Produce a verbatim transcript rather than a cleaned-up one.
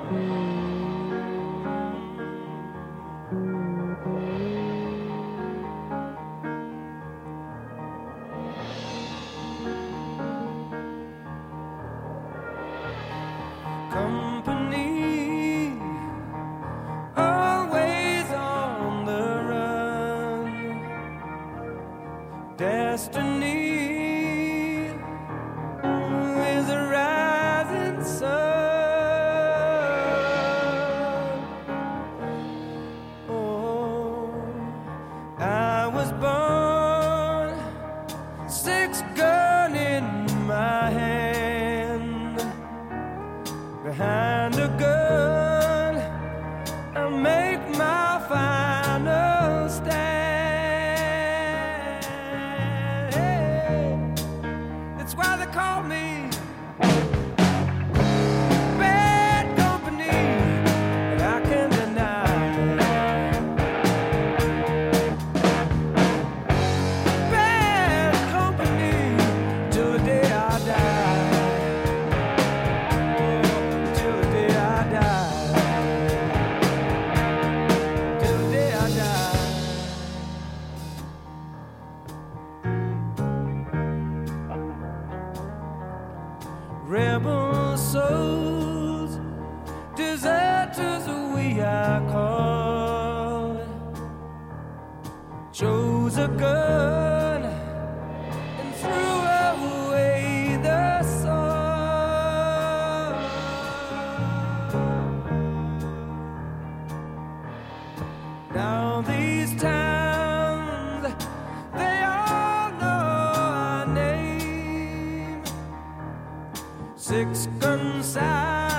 Company, always on the run. Destiny is a rising sun. Oh, I was born, six gun in my hand. Behind a gun, I make my final stand. Hey, that's why they call me bad company, and I can't deny it. Bad company till the day I die. Rebel souls, deserters we are called. Chose a gun and threw away the sword. Now these towns, they all know our name. Six gun side.